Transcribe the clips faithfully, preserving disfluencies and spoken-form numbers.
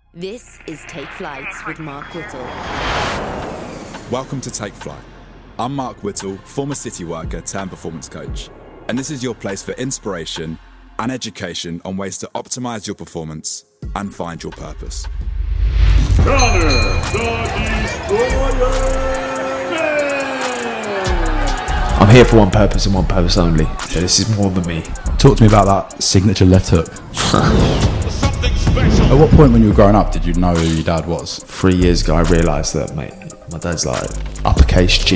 This is Take Flight with Mark Whittle. Welcome to Take Flight. I'm Mark Whittle, former city worker turned performance coach, and this is your place for inspiration and education on ways to optimise your performance and find your purpose. Connor the Destroyer! I'm here for one purpose and one purpose only. So this is more than me. Talk to me about that signature left hook. At what point when you were growing up did you know who your dad was? Three years ago I realised that, mate, my dad's like uppercase G.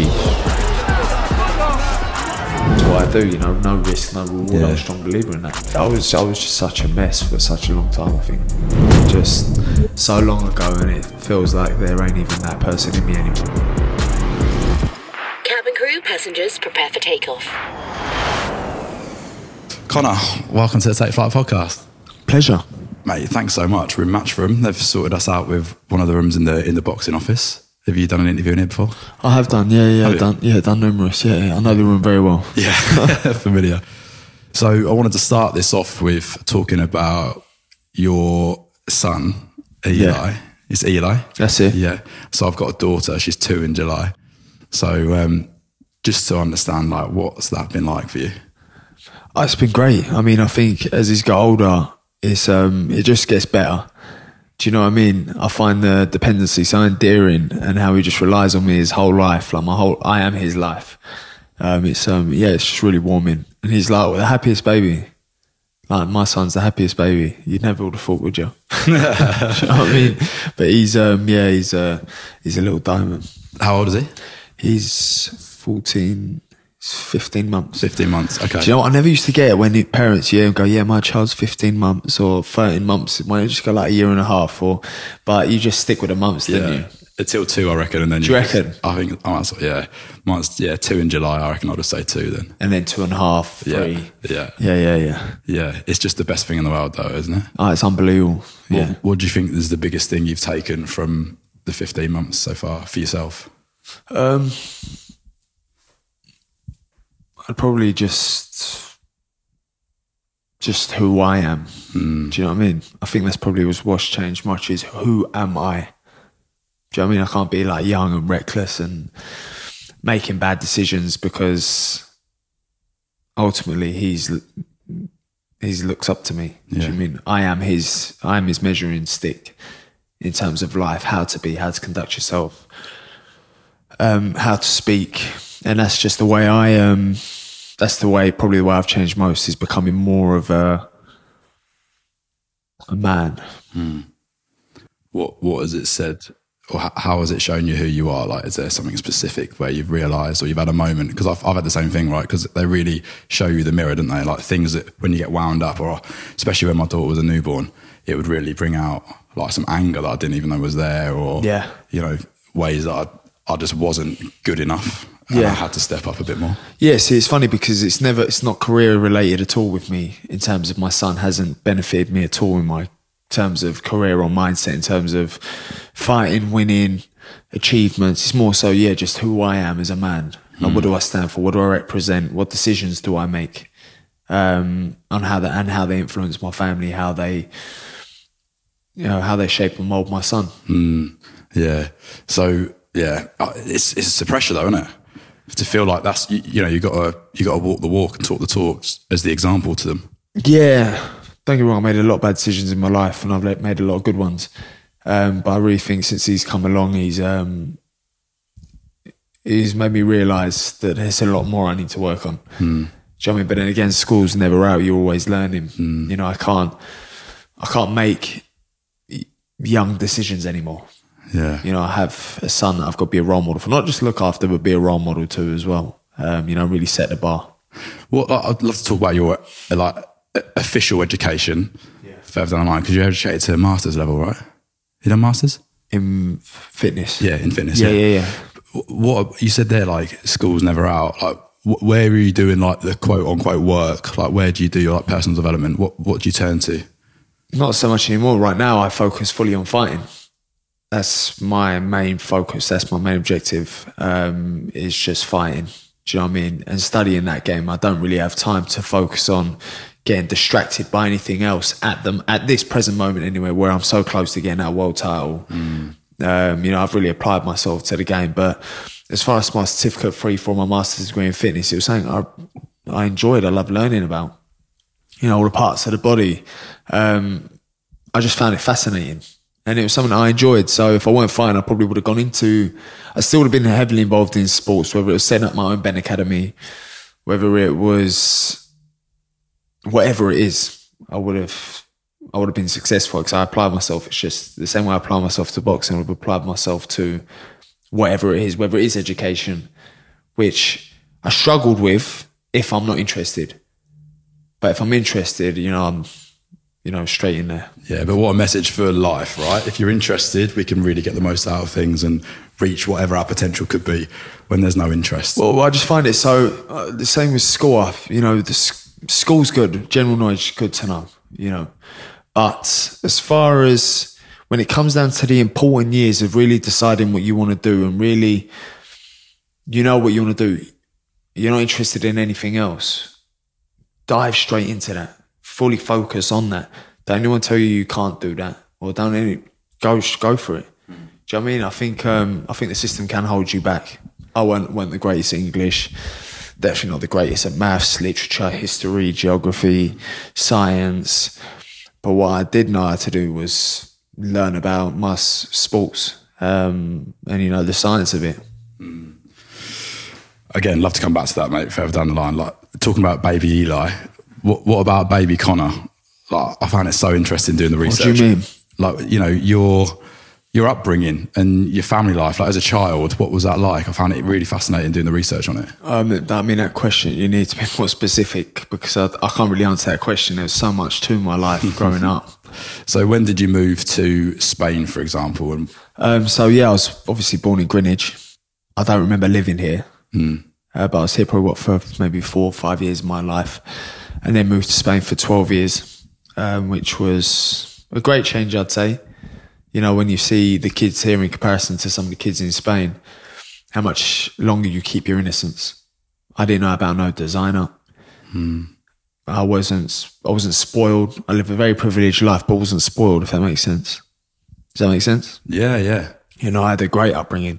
That's what I do, you know, no risk, no reward. Yeah. I'm a strong believer in that. I was, I was just such a mess for such a long time, I think. Just so long ago, and it feels like there ain't even that person in me anymore. Cabin crew, passengers, prepare for takeoff. Connor, welcome to the Take Flight podcast. Pleasure. Mate, thanks so much. We're in Matchroom. They've sorted us out with one of the rooms in the in the boxing office. Have you done an interview in here before? I have done, yeah, yeah, have I've done, yeah, done numerous. Yeah, yeah, I know the room very well. Yeah, familiar. So I wanted to start this off with talking about your son, Eli. Yeah. It's Eli. That's it. Yeah. So I've got a daughter. She's two in July. So um, just to understand, like, what's that been like for you? Oh, it's been great. I mean, I think as he's got older, it's um, it just gets better. Do you know what I mean? I find the dependency so endearing, and how he just relies on me his whole life. Like my whole, I am his life. Um, it's um, yeah, it's just really warming. And he's like well, the happiest baby. Like my son's the happiest baby. You'd never would have thought, would you? Do you know what I mean? But he's um, yeah, he's uh, he's a little diamond. How old is he? He's fourteen. fifteen months. fifteen months, okay. Do you know what? I never used to get it when it, parents, yeah, go, yeah, my child's fifteen months or thirteen months. When it just go like a year and a half, or, but you just stick with the months, yeah. didn't you? Until two, I reckon. And then Do you, you reckon? I think, oh, that's, yeah. Mine's, yeah, two in July, I reckon I'll just say two then. And then two and a half, three. Yeah. Yeah, yeah, yeah. Yeah, it's just the best thing in the world though, isn't it? Oh, it's unbelievable. Yeah. What, what do you think is the biggest thing you've taken from the fifteen months so far for yourself? Um, I'd probably just, just who I am. Mm. Do you know what I mean? I think that's probably was what's changed much is who am I? Do you know what I mean? I can't be like young and reckless and making bad decisions because ultimately he's he looks up to me. Yeah. Do you know what I mean? I am his I am his measuring stick in terms of life, how to be, how to conduct yourself, um, how to speak. And that's just the way I, um, that's the way, probably the way I've changed most is becoming more of a, a man. Hmm. What, what has it said, or how has it shown you who you are? Like, is there something specific where you've realised or you've had a moment? Because I've, I've had the same thing, right? Because they really show you the mirror, don't they? Like things that when you get wound up, or especially when my daughter was a newborn, it would really bring out like some anger that I didn't even know was there, or, yeah. you know, ways that I, I just wasn't good enough. And yeah. I had to step up a bit more. Yeah, see, it's funny because it's never, it's not career related at all with me in terms of my son hasn't benefited me at all in my terms of career or mindset, in terms of fighting, winning, achievements. It's more so, yeah, just who I am as a man. Like, mm. what do I stand for? What do I represent? What decisions do I make? Um, on how that, and how they influence my family, how they, you know, how they shape and mold my son. Mm. Yeah. So, yeah, it's it's the pressure though, isn't it? To feel like that's, you, you know, you got to you got to walk the walk and talk the talks as the example to them. Yeah, don't get me wrong. I made a lot of bad decisions in my life, and I've made a lot of good ones. Um, but I really think since he's come along, he's um, he's made me realise that there's a lot more I need to work on. Mm. Do you know what I mean? But then again, school's never out. You're always learning. Mm. You know, I can't I can't make young decisions anymore. Yeah. You know, I have a son that I've got to be a role model for, not just look after, but be a role model too as well. Um, you know, really set the bar. Well, I'd love to talk about your like official education yeah. further down the line, because you're educated to master's level, right? You done masters? In fitness. Yeah, in fitness. Yeah, yeah, yeah. yeah. What you said there, like school's never out. Like, where are you doing like the quote unquote work? Like, where do you do your like personal development? What What do you turn to? Not so much anymore. Right now, I focus fully on fighting. That's my main focus. That's my main objective. Um, is just fighting. Do you know what I mean? And studying that game. I don't really have time to focus on getting distracted by anything else at them at this present moment anyway, where I'm so close to getting that world title. Mm. Um, you know, I've really applied myself to the game. But as far as my certificate three for my master's degree in fitness, it was something I I enjoyed. I love learning about, you know, all the parts of the body. Um, I just found it fascinating, and it was something I enjoyed. So if I weren't fine, I probably would have gone into. I still would have been heavily involved in sports, whether it was setting up my own Ben Academy, whether it was whatever it is. I would have. I would have been successful because I applied myself. It's just the same way I apply myself to boxing, I would have applied myself to whatever it is, whether it is education, which I struggled with if I'm not interested. But if I'm interested, you know, I'm, you know, straight in there. Yeah, but what a message for life, right? If you're interested, we can really get the most out of things and reach whatever our potential could be when there's no interest. Well, I just find it so, uh, the same with school. You know, the school's good, general knowledge is good to know, you know. But as far as when it comes down to the important years of really deciding what you want to do and really, you know what you want to do, you're not interested in anything else, dive straight into that. Fully focus on that. Don't anyone tell you you can't do that, or don't any, go go for it. Mm. Do you know what I mean? I think um, I think the system can hold you back. I weren't, weren't the greatest at English, definitely not the greatest at maths, literature, history, geography, science. But what I did know how to do was learn about my sports um, and, you know, the science of it. Mm. Again, love to come back to that, mate, further down the line. Like talking about baby Eli, what, what about baby Connor? Like, I find it so interesting doing the research. What do you mean? Like, you know, your your upbringing and your family life, like as a child, what was that like? I found it really fascinating doing the research on it. Um, I mean, that question, you need to be more specific because I, I can't really answer that question. There's so much to my life growing up. So when did you move to Spain, for example? And um, so, yeah, I was obviously born in Greenwich. I don't remember living here, mm. uh, but I was here probably, what, for maybe four or five years of my life, and then moved to Spain for twelve years, um, which was a great change, I'd say. You know, when you see the kids here in comparison to some of the kids in Spain, how much longer you keep your innocence. I didn't know about no designer. Hmm. I wasn't I wasn't spoiled. I lived a very privileged life, but wasn't spoiled, if that makes sense. Does that make sense? Yeah, yeah. You know, I had a great upbringing.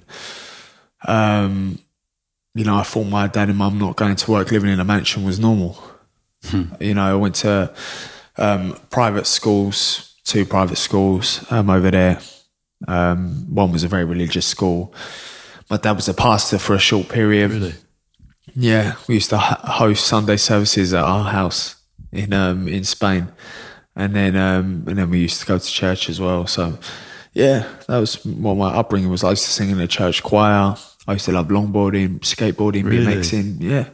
Um, you know, I thought my dad and mum not going to work, living in a mansion was normal. Hmm. You know, I went to um, private schools, two private schools um, over there. Um, one was a very religious school. My dad was a pastor for a short period. Really? Yeah, we used to host Sunday services at our house in um, in Spain, and then um, and then we used to go to church as well. So, yeah, that was what my upbringing was. I used to sing in the church choir. I used to love longboarding, skateboarding, really? BMXing. Yeah.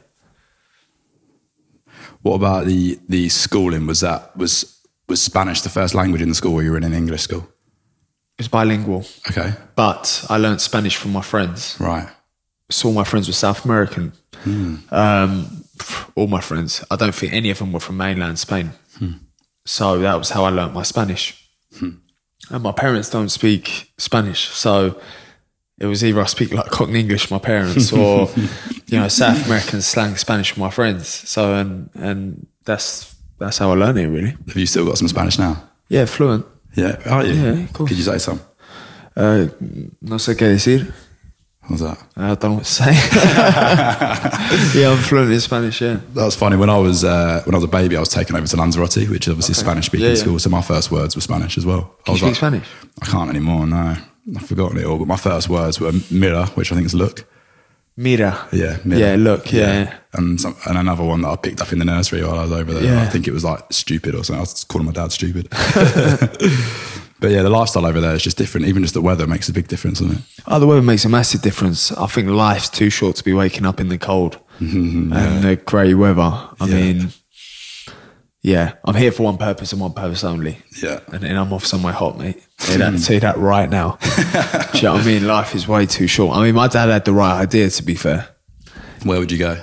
What about the the schooling? Was that was was Spanish the first language in the school, or you were in an English school? It was bilingual. Okay. But I learned Spanish from my friends. Right. So all my friends were South American. Hmm. Um, all my friends. I don't think any of them were from mainland Spain. Hmm. So that was how I learned my Spanish. Hmm. And my parents don't speak Spanish. So it was either I speak like Cockney English, my parents, or, you know, South American slang Spanish with my friends. So, and and that's that's how I learned it, really. Have you still got some Spanish now? Yeah, fluent. Yeah, are you? Yeah, cool. Could you say some? Uh, no sé qué decir. What's that? I don't know what to say. Yeah, I'm fluent in Spanish, yeah. That was funny. When I was uh, when I was a baby, I was taken over to Lanzarote, which is obviously Okay. Spanish-speaking Yeah, yeah. school. So my first words were Spanish as well. Can I you was speak like, Spanish? I can't anymore, no. I've forgotten it all. But my first words were mira, which I think is look. Mira. Yeah, mira. Yeah, look, yeah. yeah. And some, and another one that I picked up in the nursery while I was over there. Yeah. I think it was like stupid or something. I was calling my dad stupid. But yeah, the lifestyle over there is just different. Even just the weather makes a big difference, doesn't it? Oh, the weather makes a massive difference. I think life's too short to be waking up in the cold Mm-hmm, and the grey weather. I Yeah. mean, yeah, I'm here for one purpose and one purpose only. Yeah. And then I'm off somewhere hot, mate. Say that, say that right now. Do you know what I mean? Life is way too short. I mean, my dad had the right idea, to be fair. Where would you go?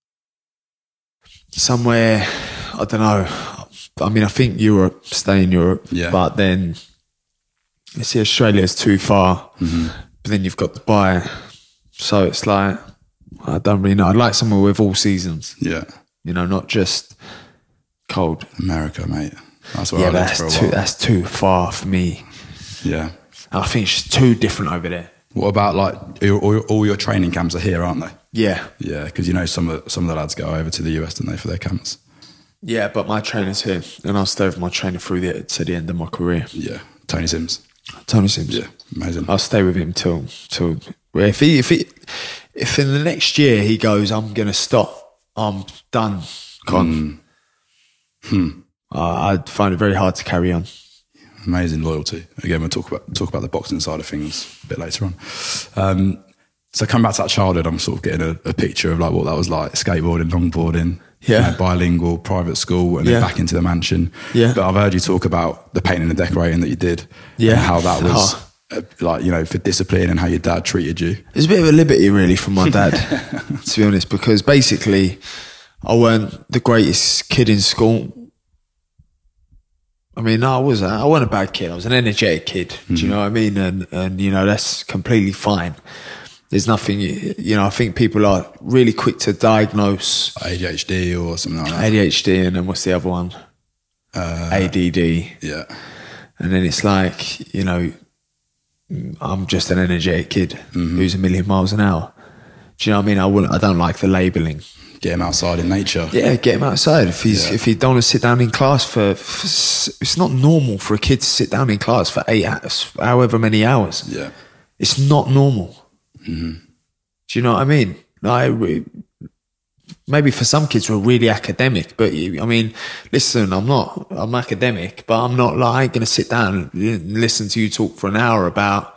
Somewhere, I don't know. I mean, I think Europe, stay in Europe. Yeah. But then, you see, Australia's too far. Mm-hmm. But then you've got Dubai. So it's like, I don't really know. I'd like somewhere with all seasons. Yeah. You know, not just Cold. America, mate. That's where Yeah, I but lived that's for a too, while. that's too far for me. Yeah. I think it's just too different over there. What about like all, all, all your training camps are here, aren't they? Yeah. Yeah, because you know some of some of the lads go over to the U S, don't they, for their camps? Yeah, but my trainer's here, and I'll stay with my trainer through the to the end of my career. Yeah, Tony Sims. Tony Sims. Yeah, amazing. I'll stay with him till till if he if he if in the next year he goes, I'm gonna stop. I'm done. Gone. Mm. Hmm. Uh, I'd find it very hard to carry on. Amazing loyalty. Again, we'll talk about talk about the boxing side of things a bit later on. Um, so coming back to that childhood, I'm sort of getting a, a picture of like what that was like: skateboarding, longboarding, Yeah. you know, bilingual, private school, and Yeah. then back into the mansion. Yeah. But I've heard you talk about the painting and decorating that you did. Yeah. and how that was Oh. uh, like, you know, for discipline and how your dad treated you. It was a bit of a liberty, really, from my dad, to be honest, because basically I weren't the greatest kid in school. I mean, no, I was I wasn't a bad kid. I was an energetic kid. Mm-hmm. Do you know what I mean? And and you know that's completely fine. There's nothing, you know. I think people are really quick to diagnose A D H D or something like that. A D H D, and then what's the other one? Uh, A D D. Yeah. And then it's like, you know, I'm just an energetic kid mm-hmm. who's a million miles an hour. Do you know what I mean? I wouldn't. I don't like the labelling. Get him outside in nature. Yeah, get him outside. If he's Yeah. if he don't want to sit down in class for, for, it's not normal for a kid to sit down in class for eight hours, however many hours. Yeah. It's not normal. Mm-hmm. Do you know what I mean? Like, maybe for some kids we're really academic, but you, I mean, listen, I'm not. I'm academic, but I'm not like going to sit down and listen to you talk for an hour about.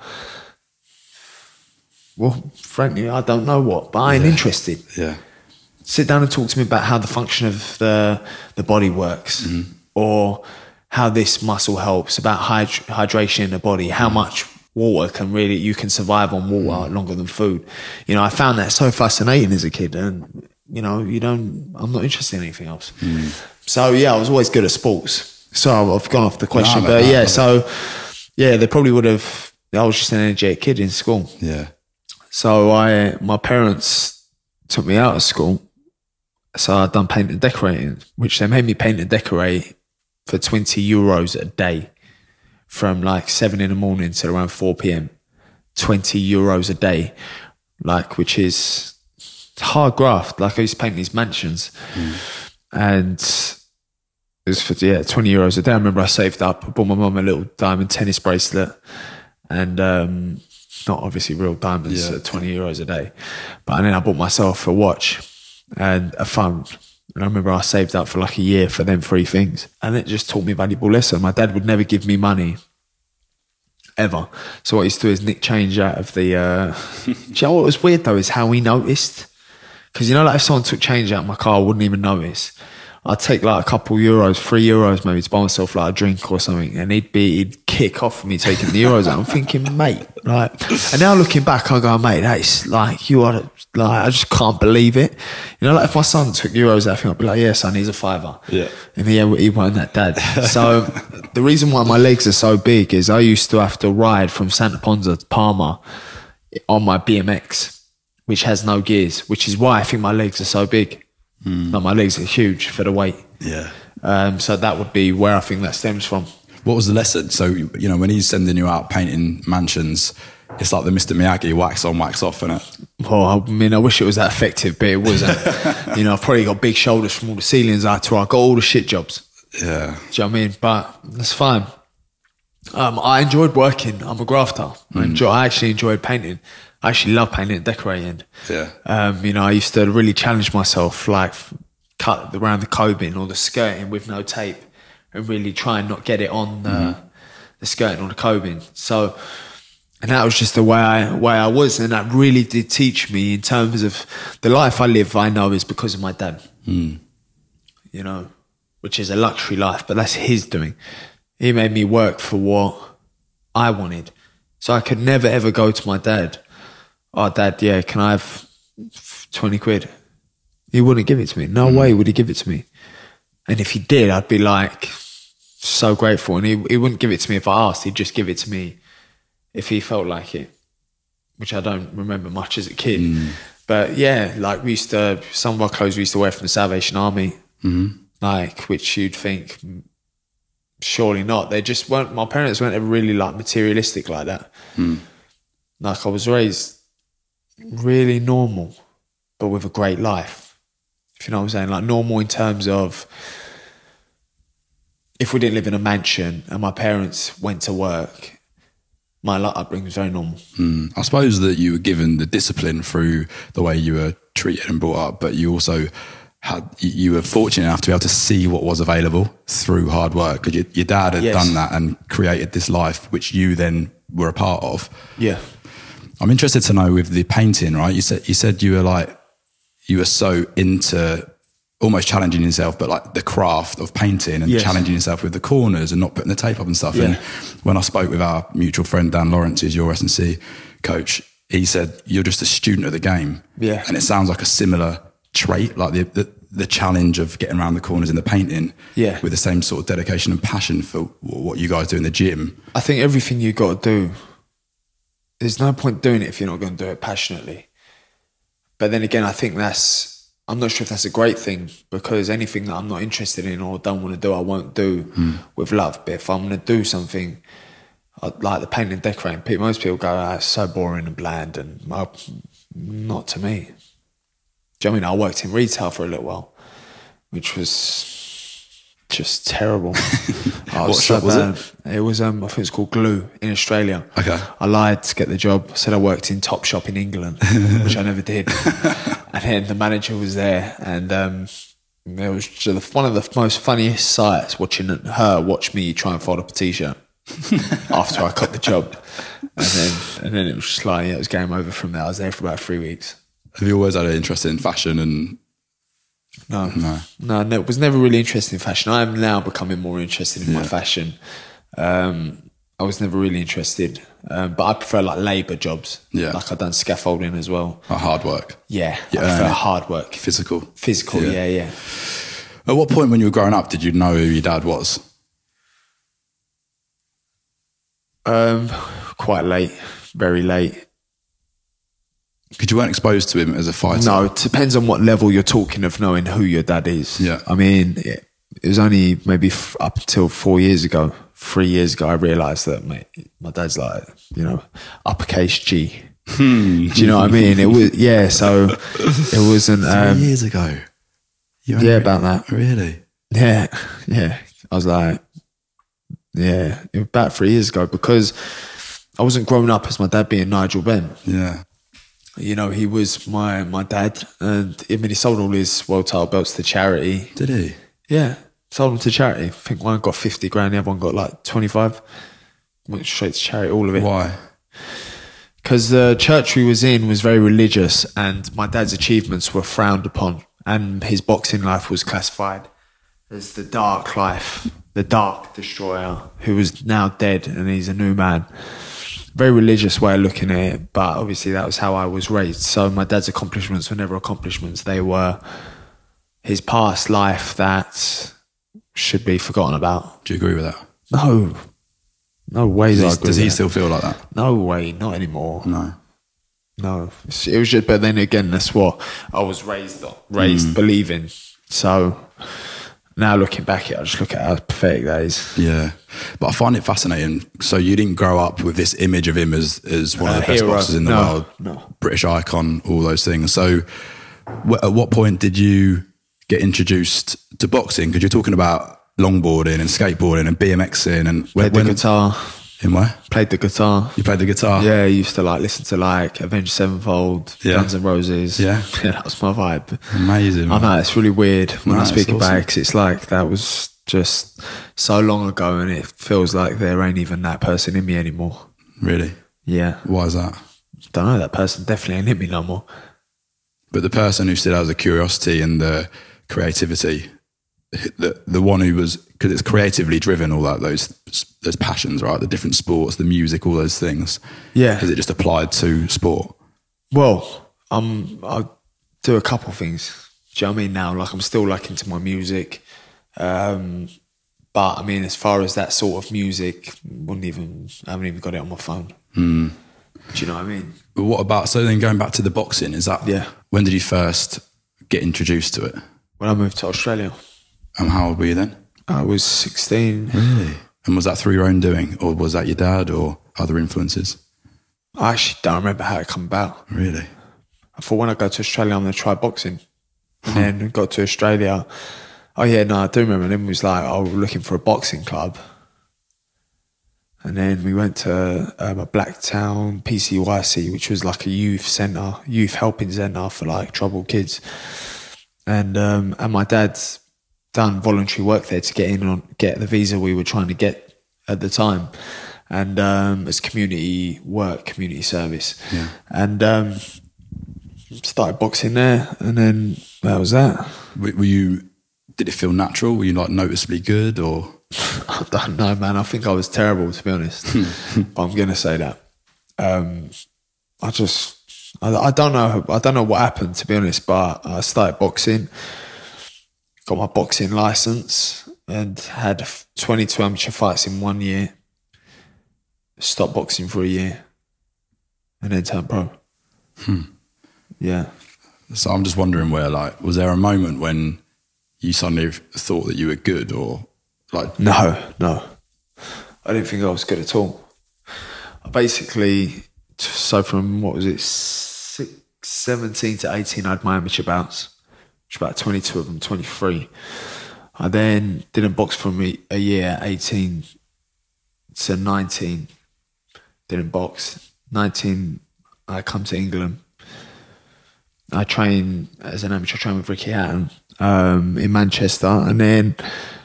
Well, frankly, I don't know what, but I ain't Yeah. interested. Yeah. Sit down and talk to me about how the function of the the body works, mm-hmm. or how this muscle helps, about hyd- hydration in the body, how much water can really you can survive on water mm-hmm. longer than food. You know, I found that so fascinating as a kid, and you know, you don't. I'm not interested in anything else. Mm. So yeah, I was always good at sports. So I've gone off the question, no, but no, yeah, no. so yeah, they probably would have. I was just an energetic kid in school. Yeah. So I, my parents took me out of school. So I'd done paint and decorating, which they made me paint and decorate for twenty euros a day from like seven in the morning to around four p.m. twenty euros a day, like, which is hard graft. Like I used to paint these mansions mm. and it was for, yeah, twenty euros a day. I remember I saved up, I bought my mum a little diamond tennis bracelet and, um, not obviously real diamonds Yeah. at twenty euros a day, but and then I bought myself a watch and a phone. And I remember I saved up for like a year for them three things. And it just taught me a valuable lesson. My dad would never give me money, ever. So what he used to do is nick change out of the... Uh... Do you know what was weird though is how he noticed? Because you know, like if someone took change out of my car, I wouldn't even notice. I'd take like a couple euros, three euros maybe to buy myself like a drink or something, and he'd be he'd kick off for me taking the euros out. I'm thinking, mate, like, and now looking back, I go, mate, that's like you are like I just can't believe it. You know, like if my son took euros out, I think I'd be like, yeah, son, he's a fiver. Yeah, and he he wasn't that dad. So the reason why my legs are so big is I used to have to ride from Santa Ponsa to Palma on my B M X, which has no gears, which is why I think my legs are so big. Mm. Like my legs are huge for the weight. Yeah. Um, so that would be where I think that stems from. What was the lesson? So, you know, when he's sending you out painting mansions, it's like the Mister Miyagi, wax on, wax off, innit? Well, I mean, I wish it was that effective, but it wasn't. You know, I've probably got big shoulders from all the ceilings I tore. I got all the shit jobs. Yeah. Do you know what I mean? But that's fine. Um, I enjoyed working. I'm a grafter. Mm. I, enjoy, I actually enjoyed painting. I actually love painting and decorating. Yeah. Um, you know, I used to really challenge myself, like cut around the cobing or the skirting with no tape and really try and not get it on the, mm-hmm. the skirting or the cobing. So, and that was just the way I, way I was. And that really did teach me in terms of the life I live, I know is because of my dad, mm. you know, which is a luxury life, but that's his doing. He made me work for what I wanted. So I could never, ever go to my dad, oh, Dad, yeah, can I have twenty quid? He wouldn't give it to me. No mm. way would he give it to me. And if he did, I'd be like so grateful. And he, he wouldn't give it to me if I asked. He'd just give it to me if he felt like it, which I don't remember much as a kid. Mm. But yeah, like we used to, some of our clothes we used to wear from the Salvation Army. Mm. like, which you'd think, surely not. They just weren't, my parents weren't ever really like materialistic like that. Mm. Like I was raised really normal, but with a great life. If you know what I'm saying? Like normal in terms of, if we didn't live in a mansion and my parents went to work, my upbringing was very normal. Mm. I suppose that you were given the discipline through the way you were treated and brought up, but you also had, you were fortunate enough to be able to see what was available through hard work, because your, your dad had Yes. done that and created this life which you then were a part of. Yeah. I'm interested to know with the painting, right? You said you said you were like, you were so into almost challenging yourself, but like the craft of painting and Yes. challenging yourself with the corners and not putting the tape up and stuff. Yeah. And when I spoke with our mutual friend, Dan Lawrence, who's your S and C coach, he said, you're just a student of the game. Yeah. And it sounds like a similar trait, like the, the, the challenge of getting around the corners in the painting, Yeah. with the same sort of dedication and passion for what you guys do in the gym. I think everything you got to do, there's no point doing it if you're not going to do it passionately. But then again, I think that's, I'm not sure if that's a great thing, because anything that I'm not interested in or don't want to do, I won't do mm. with love. But if I'm going to do something, I'd like the painting and decorating, people, most people go, oh, it's so boring and bland, and well, not to me. Do you know what I mean? I worked in retail for a little while, which was just terrible. Oh, What shop was it? It was, um, I think it's called Glue in Australia. Okay. I lied to get the job. I said I worked in Topshop in England, which I never did. And then the manager was there, and um, it was just one of the most funniest sights watching her watch me try and fold up a t-shirt after I got the job. And then, and then it was just like, yeah, it was game over from there. I was there for about three weeks. Have you always had an interest in fashion? And No, no, no, no, it was never really interested in fashion. I am now becoming more interested in Yeah. my fashion. Um, I was never really interested, um, but I prefer like labour jobs. Yeah. Like I've done scaffolding as well. like hard work, Yeah, Yeah, I prefer uh, hard work. physical. Physical, Yeah. yeah, yeah. At what point when you were growing up did you know who your dad was? Um, quite late, very late. Because you weren't exposed to him as a fighter. No, it depends on what level you're talking of knowing who your dad is. Yeah. I mean, it, it was only maybe f- up until four years ago, three years ago, I realised that mate, my dad's like, you know, uppercase G. Hmm. Do you know what I mean? It was, yeah, so it wasn't, um, Three years ago. You yeah, only- about that. Really? Yeah, yeah. I was like, yeah, it was about three years ago, because I wasn't growing up as my dad being Nigel Benn. Yeah. You know, he was my, my dad, and I mean, he sold all his world title belts to charity. Did he? Yeah, sold them to charity. I think one got fifty grand, the other one got like twenty-five. Went straight to charity, all of it. Why? Because the church we was in was very religious, and my dad's achievements were frowned upon, and his boxing life was classified as the dark life, the dark destroyer, who was now dead, and he's a new man. Very religious way of looking at it, but obviously that was how I was raised. So my dad's accomplishments were never accomplishments. They were his past life that should be forgotten about. Do you agree with that? No. No way. Does, do I he, agree does with he that. still feel like that? No way, not anymore. No. No. It was just, but then again, that's what I was raised on, raised Mm. believing. So now looking back at it, I just look at how pathetic that is. Yeah. But I find it fascinating. So you didn't grow up with this image of him as, as one of Uh, the best hero. boxers in the No, world. no. British icon, all those things. So wh- at what point did you get introduced to boxing? Because you're talking about longboarding and skateboarding and BMXing and Played when, the guitar. in where? Played the guitar. You played the guitar? Yeah, I used to like listen to like Avenged Sevenfold, Yeah. Guns N' Roses. Yeah. Yeah, that was my vibe. Amazing. I man. know, it's really weird when No, I speak it's about awesome. it, 'cause it's like that was just so long ago, and it feels like there ain't even that person in me anymore. Really? Yeah. Why is that? Don't know, that person definitely ain't in me no more. But the person who still has the curiosity and the creativity, the the one who was, because it's creatively driven, all that, those those passions, right? The different sports, the music, all those things. Yeah. Has it just applied to sport? Well, um, I do a couple of things. Do you know what I mean? Now, like I'm still like into my music, um, but I mean, as far as that sort of music, wouldn't even I haven't even got it on my phone. Mm. Do you know what I mean? But what about, so then going back to the boxing, is that, Yeah. when did you first get introduced to it? When I moved to Australia, And how old were you then? I was sixteen. Really? And was that through your own doing, or was that your dad or other influences? I actually don't remember how it came about. Really? I thought when I go to Australia, I'm going to try boxing. And then got to Australia. Oh yeah, no, I do remember. And then it was like, oh, we're looking for a boxing club. And then we went to um, a Blacktown P C Y C, which was like a youth centre, youth helping centre for like troubled kids. And um, and my dad's done voluntary work there to get in on get the visa we were trying to get at the time, and um, it's community work, community service. Yeah. And um, started boxing there, and then that was that. Were, were you? Did it feel natural? Were you like noticeably good, or? I don't know, man. I think I was terrible, to be honest. But I'm gonna say that. Um, I just, I, I don't know. I don't know what happened, to be honest. But I started boxing, got my boxing license, and had twenty-two amateur fights in one year. Stopped boxing for a year, and then turned pro. Hmm. Yeah. So I'm just wondering, where like, was there a moment when you suddenly thought that you were good, or like? No, no. I didn't think I was good at all. I basically, so from what was it, six, seventeen to eighteen, I had my amateur bouts, which about twenty-two of them, twenty-three. I then didn't box for me a year, eighteen to nineteen. Didn't box. nineteen, I come to England. I train as an amateur, I train with Ricky Hatton um, in Manchester, and then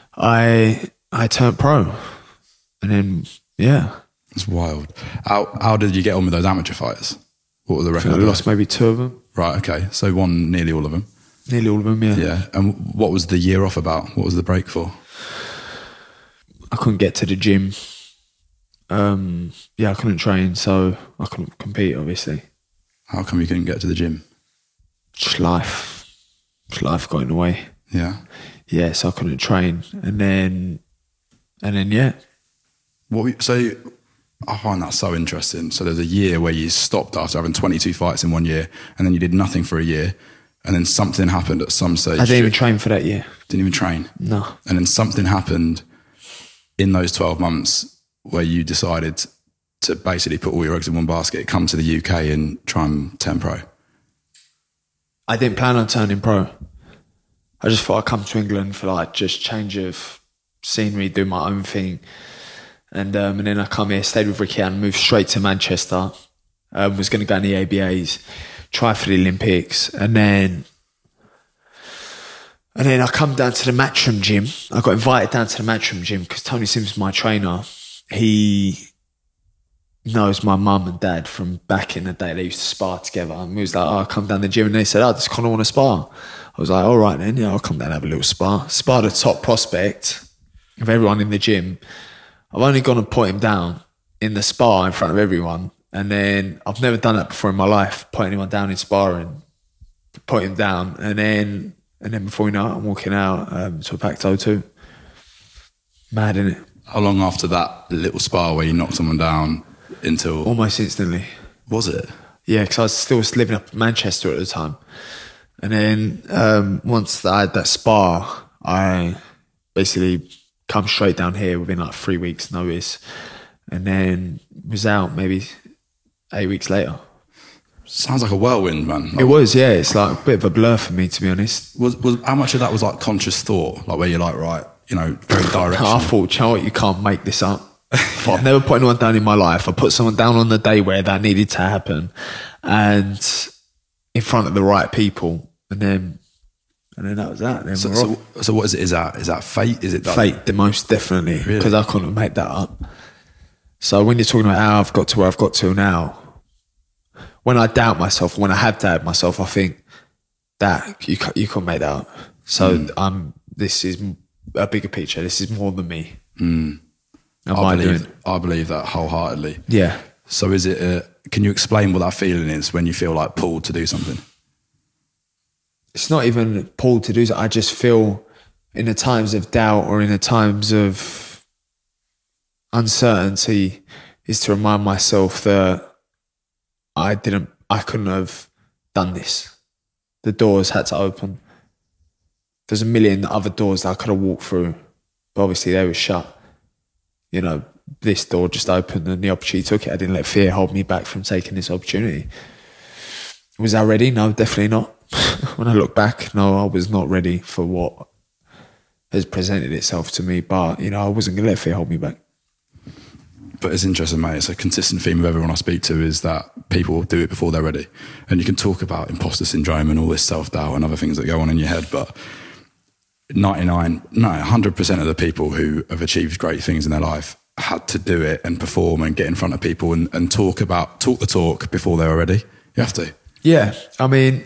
I I turned pro, and then yeah, it's wild. How how did you get on with those amateur fights? What were the I, records? I lost maybe two of them. Right, okay, so won nearly all of them. Nearly all of them, yeah. Yeah, and what was the year off about? What was the break for? I couldn't get to the gym. Um, yeah, I couldn't train, so I couldn't compete. Obviously, How come you couldn't get to the gym? just life, just life got in the way. Yeah. Yeah, so I couldn't train, and then, and then yeah. What? were you- So I find that so interesting. So there's a year where you stopped after having twenty-two fights in one year, and then you did nothing for a year, and then something happened at some stage. I didn't even train for that year. Didn't even train. No. And then something happened in those twelve months where you decided to basically put all your eggs in one basket, come to the U K and try and turn pro. I didn't plan on turning pro. I just thought I'd come to England for like just change of scenery, do my own thing. And um, and then I come here, stayed with Ricky and moved straight to Manchester. Um, was going to go in the A B As, try for the Olympics. And then and then I come down to the Matchroom gym. I got invited down to the Matchroom gym because Tony Sims, my trainer, he knows my mum and dad from back in the day. They used to spar together. And we was like, oh, I'll come down the gym. And they said, oh, does Conor want to spar? I was like, all right then, yeah, I'll come down and have a little spar. Spar the top prospect of everyone in the gym. I've only gone and put him down in the spar in front of everyone. And then I've never done that before in my life, put anyone down in sparring, put him down. And then and then before you know it, I'm walking out um, to a packed O two. Mad, innit? How long after that little spar where you knocked someone down until... Almost instantly. Was it? Yeah, because I was still living up in Manchester at the time. And then um, once I had that spar, I basically come straight down here within like three weeks notice, and then was out maybe eight weeks later. Sounds like a whirlwind, man. Like, It was, yeah. It's like a bit of a blur for me, to be honest. Was, was, how much of that was like conscious thought? Like where you're like, right, you know, very directional. I thought, you know what, you can't make this up. yeah. I've never put anyone down in my life. I put someone down on the day where that needed to happen, and in front of the right people. And then, and then that was that. Then So, we're so, off. so what is it? Is that is that fate? Is it like, Fate, the most definitely, Really? because I couldn't make that up. So when you're talking about how I've got to where I've got to now, when I doubt myself, when I have doubted myself, I think that you ca- you can't make that up. So Mm. um, this is a bigger picture. This is more than me. Mm. Am I I believe doing? I believe that wholeheartedly. Yeah. So is it? Uh, can you explain what that feeling is when you feel like pulled to do something? It's not even pulled to do so. I just feel in the times of doubt or in the times of uncertainty is to remind myself that I didn't, I couldn't have done this. The doors had to open. there's a million other doors that I could have walked through, but obviously they were shut. You know, this door just opened and the opportunity took it. I didn't let fear hold me back from taking this opportunity. Was I ready? No, definitely not. When I look back, no, I was not ready for what has presented itself to me. But, you know, I wasn't going to let fear hold me back. But it's interesting, mate. It's a consistent theme of everyone I speak to is that people do it before they're ready. And you can talk about imposter syndrome and all this self-doubt and other things that go on in your head, but ninety-nine, no, one hundred percent of the people who have achieved great things in their life had to do it and perform and get in front of people and, and talk about, talk the talk before they were ready. You have to. Yeah, I mean,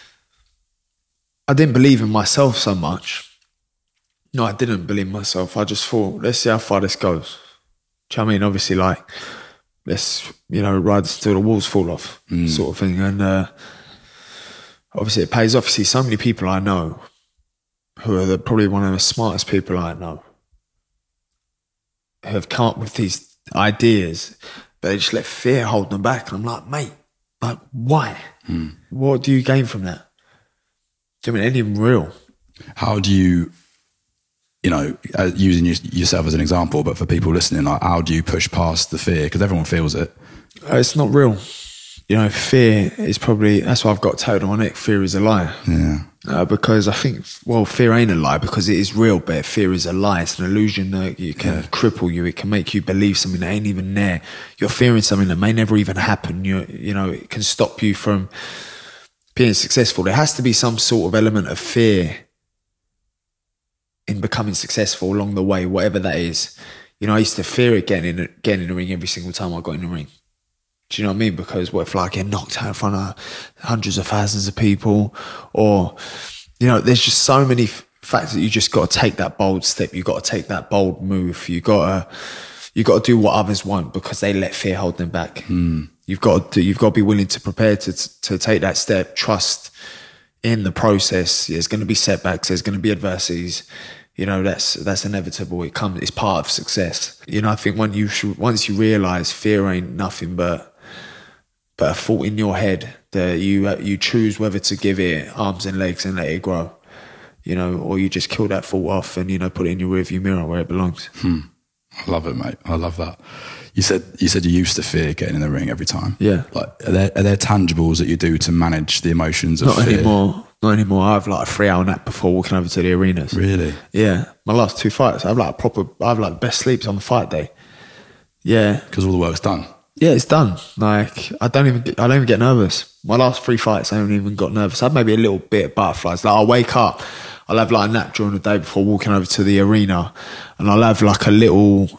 I didn't believe in myself so much. No, I didn't believe in myself. I just thought, let's see how far this goes. Do you know what I mean? Obviously, like, let's, you know, ride till the walls fall off, mm. sort of thing. And uh, obviously it pays off. You see so many people I know who are the, probably one of the smartest people I know who have come up with these ideas, but they just let fear hold them back. And I'm like, mate, like, why? Mm. What do you gain from that? Do you mean anything real? How do you... you know, uh, using you, yourself as an example, but for people listening, like, how do you push past the fear? Because everyone feels it. Uh, it's not real. You know, fear is probably, that's why I've got tattooed on my neck, fear is a lie. Yeah. Uh, because I think, well, fear ain't a lie because it is real, but fear is a lie. It's an illusion that you can yeah. cripple you. It can make you believe something that ain't even there. You're fearing something that may never even happen. You you know, it can stop you from being successful. There has to be some sort of element of fear in becoming successful along the way, whatever that is. You know, I used to fear it getting in, getting in the ring every single time I got in the ring. Do you know what I mean? Because what if like, I get knocked out in front of hundreds of thousands of people? Or, you know, there's just so many f- factors that you just got to take that bold step. You got to take that bold move. You got to, you got to do what others won't because they let fear hold them back. Mm. You've got to, you've got to be willing to prepare to to take that step. Trust in the process. There's going to be setbacks. There's going to be adversities. You know, that's that's inevitable. It comes. It's part of success. You know, I think when you should, once you realise fear ain't nothing but but a thought in your head that you uh, you choose whether to give it arms and legs and let it grow. You know, or you just kill that thought off and, you know, put it in your rearview mirror where it belongs. Hmm. I love it, mate. I love that. You said you said you used to fear getting in the ring every time. Yeah. Like, are there, are there tangibles that you do to manage the emotions of Not fear? anymore. Not anymore. I have like a three hour nap before walking over to the arenas. Really? Yeah. My last two fights, I have like proper, I have like the best sleeps on the fight day. Yeah. Because all the work's done. Yeah, it's done. Like, I don't even, I don't even get nervous. My last three fights, I haven't even got nervous. I have maybe a little bit of butterflies. Like, I'll wake up, I'll have like a nap during the day before walking over to the arena, and I'll have like a little,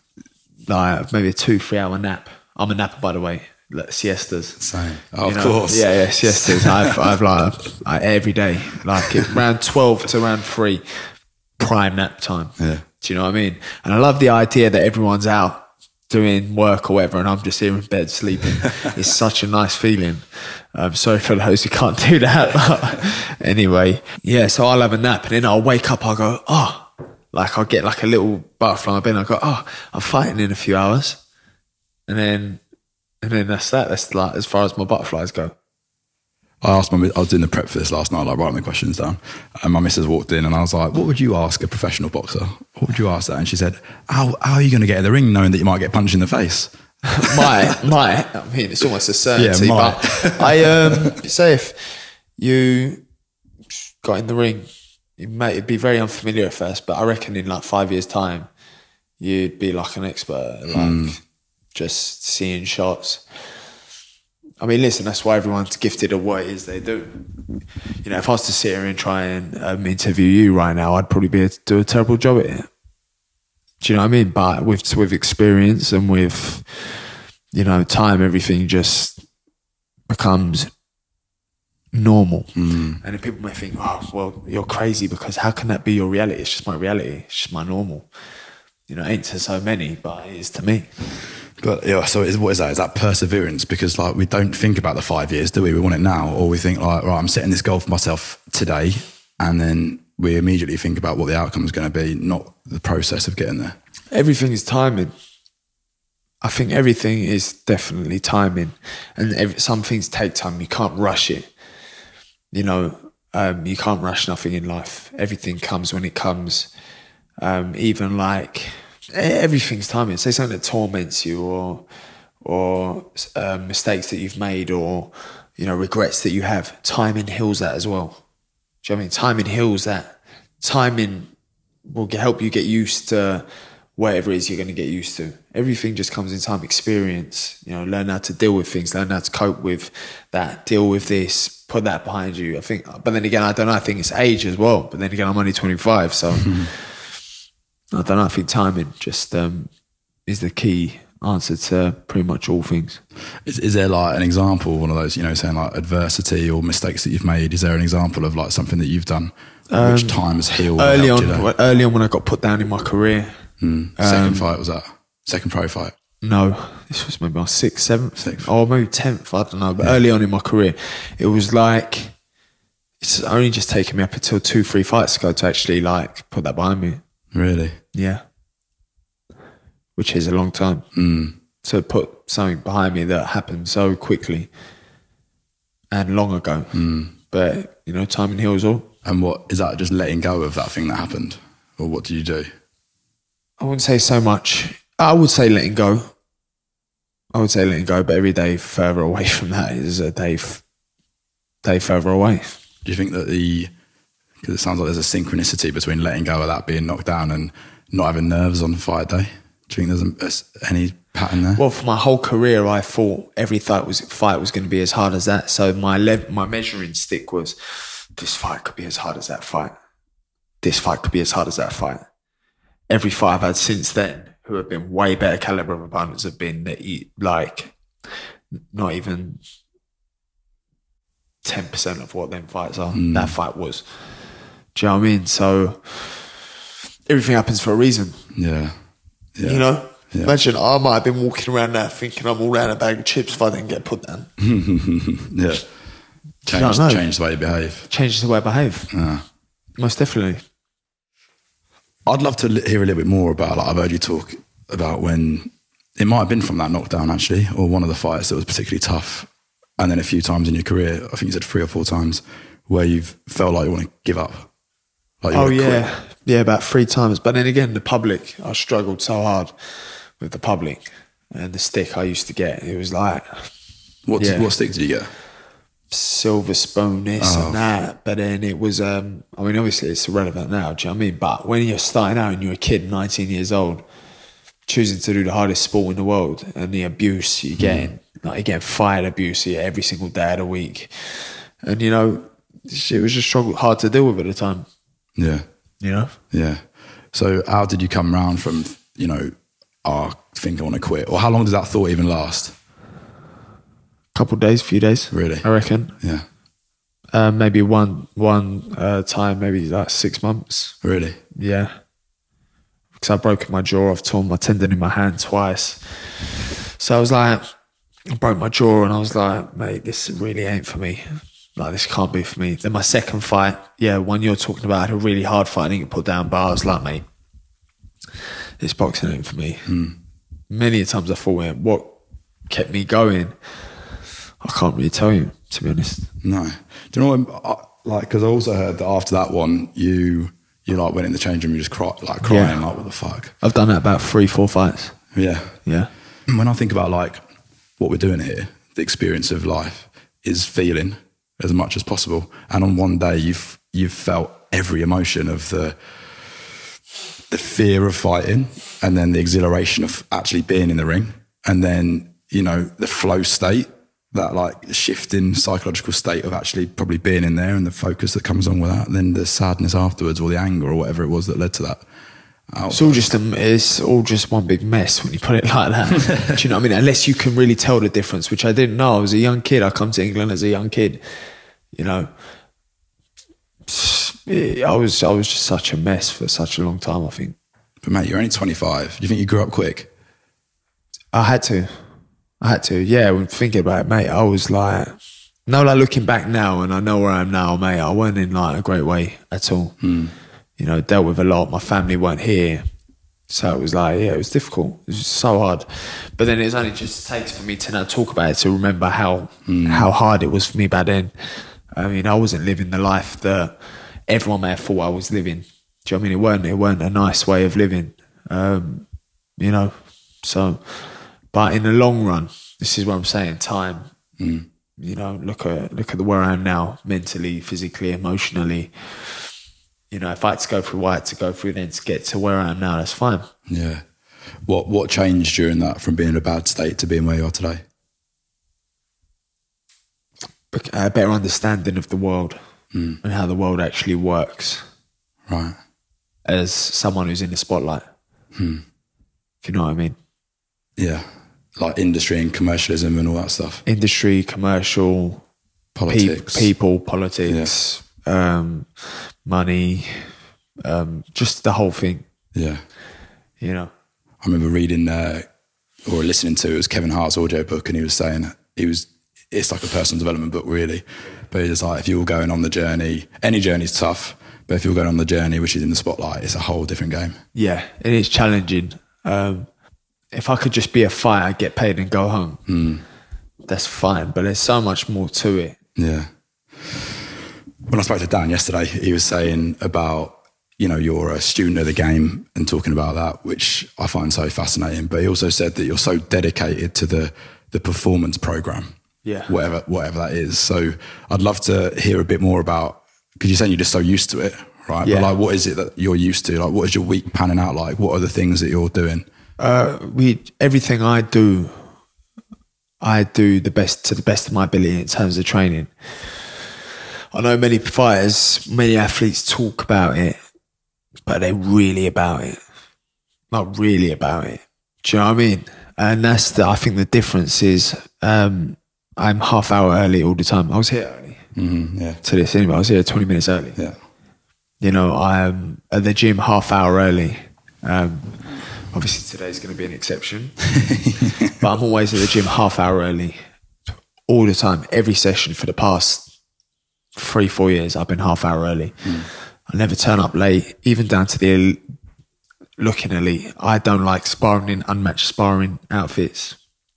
like maybe a two, three hour nap. I'm a napper, by the way. Like siestas. Same. Oh, you of know? course. Yeah, yeah, siestas. I've, I've like, like every day, like around twelve to around three, prime nap time. Yeah. Do you know what I mean? And I love the idea that everyone's out doing work or whatever, and I'm just here in bed sleeping. It's such a nice feeling. Um, sorry for those who can't do that. But anyway, yeah, so I'll have a nap and then I'll wake up, I'll go, oh, like I'll get like a little butterfly in my bed and I'll go, oh, I'm fighting in a few hours. And then, and then that's that. That's like as far as my butterflies go. I asked my, I was doing the prep for this last night, like writing the questions down, and my missus walked in and I was like, what would you ask a professional boxer? What would you ask that? And she said, how, how are you going to get in the ring knowing that you might get punched in the face? might, might. I mean, it's almost a certainty, yeah, might. but I um, say if you got in the ring, you may, it'd be very unfamiliar at first, but I reckon in like five years' time, you'd be like an expert, like mm. just seeing shots. I mean, listen, that's why everyone's gifted at what it is they do. You know, if I was to sit here and try and um, interview you right now, I'd probably be able to do a terrible job at it. Do you know what I mean? But with with experience and with, you know, time, everything just becomes normal. Mm. And then people may think, oh, well, you're crazy because how can that be your reality? It's just my reality. It's just my normal. You know, it ain't to so many, but it is to me. But yeah, so is, what is that? Is that perseverance? Because like we don't think about the five years, do we? We want it now, or we think like, right, I'm setting this goal for myself today, and then we immediately think about what the outcome is going to be, not the process of getting there. Everything is timing. I think everything is definitely timing, and every, some things take time. You can't rush it. You know, Um, you can't rush nothing in life. Everything comes when it comes. Um, even like everything's timing. Say something that torments you, or or uh, mistakes that you've made, or you know regrets that you have. Timing heals that as well. Do you know what I mean? Timing heals that. Timing will help you get used to whatever it is you're going to get used to. Everything just comes in time. Experience, you know, learn how to deal with things, learn how to cope with that, deal with this, put that behind you. I think, but then again, I don't know, I think it's age as well. But then again, I'm only twenty-five, so I don't know, I think timing just um, is the key answer to pretty much all things. Is, is there like an example, one of those, you know, saying like adversity or mistakes that you've made? Is there an example of like something that you've done um, which time has healed? Early on, you early on when I got put down in my career. Mm. Second um, fight was that? Second pro fight? No, this was maybe my sixth, seventh, Sixth. or maybe tenth, I don't know. But Yeah. early on in my career, it was like, it's only just taken me up until two, three fights ago to actually like put that behind me. Really? Yeah. Which is a long time. Mm. To put something behind me that happened so quickly and long ago. Mm. But, you know, timing heals all. And what, is that just letting go of that thing that happened? Or what do you do? I wouldn't say so much. I would say letting go. I would say letting go, but every day further away from that is a day, f- day further away. Do you think that the, because it sounds like there's a synchronicity between letting go of that being knocked down and not having nerves on fight day? Do you think there's a, any pattern there? Well, for my whole career, I thought every fight was fight was going to be as hard as that. So my le- my measuring stick was, this fight could be as hard as that fight. This fight could be as hard as that fight. Every fight I've had since then, who have been way better caliber of opponents, have been like not even ten percent of what them fights are. Mm. That fight was. Do you know what I mean? So everything happens for a reason. Yeah. Yeah. You know? Yeah. Imagine I might have been walking around now thinking I'm all around a bag of chips if I didn't get put down. Yeah. Change, change the way you behave. Changes the way I behave. Yeah. Most definitely. I'd love to li- hear a little bit more about, like I've heard you talk about when, it might have been from that knockdown actually, or one of the fights that was particularly tough. And then a few times in your career, I think you said three or four times, where you've felt like you want to give up. Like you Oh want to yeah. quit. Yeah, about three times. But then again, the public, I struggled so hard with the public and the stick I used to get. It was like, What, Yeah. what stick did you get? silver spoon, this Oh. and that. But then it was, um, I mean, obviously it's irrelevant now, do you know what I mean? But when you're starting out and you're a kid, nineteen years old, choosing to do the hardest sport in the world, and the abuse you're getting, like you're getting fired abuse here every single day of the week. And, you know, it was just struggle, hard to deal with at the time, Yeah. you know? Yeah. So how did you come round from, you know, oh, I think I want to quit? Or how long did that thought even last? Couple of days, few days. Really? I reckon. Yeah. Uh, maybe one one uh, time, maybe like six months. Really? Yeah. Because I broke my jaw, I've torn my tendon in my hand twice. So I was like, I broke my jaw and I was like, mate, this really ain't for me. Like, this can't be for me. Then my second fight, yeah, one you're talking about, I had a really hard fight, I didn't get put down, but I was like, mate, this boxing ain't for me. Mm. Many times I thought, what kept me going? I can't really tell you, to be honest. No. Do you know what, I, like, because I also heard that after that one, you, you like went in the change room, you just cry, like crying, Yeah. like, what the fuck? I've done that about three, four fights. Yeah. Yeah. When I think about like what we're doing here, the experience of life is feeling as much as possible. And on one day you've, you've felt every emotion of the, the fear of fighting, and then the exhilaration of actually being in the ring. And then, you know, the flow state, that like shifting psychological state of actually probably being in there, and the focus that comes on with that, and then the sadness afterwards, or the anger, or whatever it was that led to that. It's all just a, it's all just one big mess when you put it like that. Do you know what I mean? Unless you can really tell the difference, which I didn't know. I was a young kid. I come to England as a young kid. You know, I was I was just such a mess for such a long time, I think. But mate, you're only twenty-five. Do you think you grew up quick? I had to. I had to. Yeah, when thinking about it, mate, I was like, no, like looking back now, and I know where I am now, mate, I weren't in like a great way at all. Hmm. You know, dealt with a lot. My family weren't here. So it was like, yeah, it was difficult. It was so hard. But then it only just takes for me to now talk about it to remember how Mm. how hard it was for me back then. I mean, I wasn't living the life that everyone may have thought I was living. Do you know what I mean? It weren't, it weren't a nice way of living, um, you know. So, but in the long run, this is what I'm saying, time, mm. you know, look at look at the where I am now, mentally, physically, emotionally. You know, if I had to go through what I had to go through then to get to where I am now, that's fine. Yeah. What what changed during that from being in a bad state to being where you are today? A better understanding of the world mm. and how the world actually works. Right. As someone who's in the spotlight. Hmm. If you know what I mean. Yeah. Like industry and commercialism and all that stuff. Industry, commercial, politics. Pe- people, politics, yeah. um, money, um, just the whole thing. Yeah. You know. I remember reading uh, or listening to, it was Kevin Hart's audio book, and he was saying, he was, it's like a personal development book really, but it's like if you're going on the journey, any journey's tough, but if you're going on the journey which is in the spotlight, it's a whole different game. Yeah, it is challenging. Um, if I could just be a fighter, get paid and go home, mm. that's fine, but there's so much more to it. Yeah. When I spoke to Dan yesterday, he was saying about, you know, you're a student of the game and talking about that, which I find so fascinating, but he also said that you're so dedicated to the the performance program. Yeah. Whatever whatever that is. So I'd love to hear a bit more about, because you're saying you're just so used to it, right? Yeah. But like, what is it that you're used to? Like, what is your week panning out like? What are the things that you're doing? Uh, we everything I do, I do the best to the best of my ability in terms of training. I know many fighters, many athletes talk about it, but they're really about it. Not really about it. Do you know what I mean? And that's the, I think the difference is, um, I'm half hour early all the time. I was here early mm-hmm, yeah. to this anyway. I was here twenty minutes early. Yeah. You know, I'm at the gym half hour early. Um, obviously today's going to be an exception, but I'm always at the gym half hour early all the time. Every session for the past three, four years, I've been half hour early. Mm. I never turn up late, even down to the el- looking elite. I don't like sparring in unmatched sparring outfits.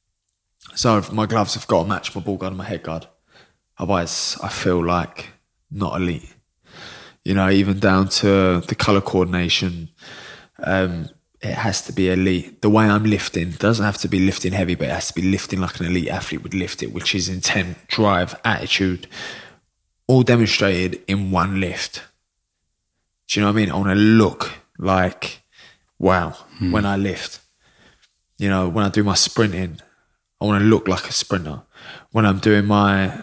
So if my gloves have got to match my ball guard and my head guard. Otherwise, I feel like not elite. You know, even down to the colour coordination, um, it has to be elite. The way I'm lifting doesn't have to be lifting heavy, but it has to be lifting like an elite athlete would lift it, which is intent, drive, attitude, all demonstrated in one lift. Do you know what I mean? I want to look like, wow, hmm. when I lift. You know, when I do my sprinting, I want to look like a sprinter. When I'm doing my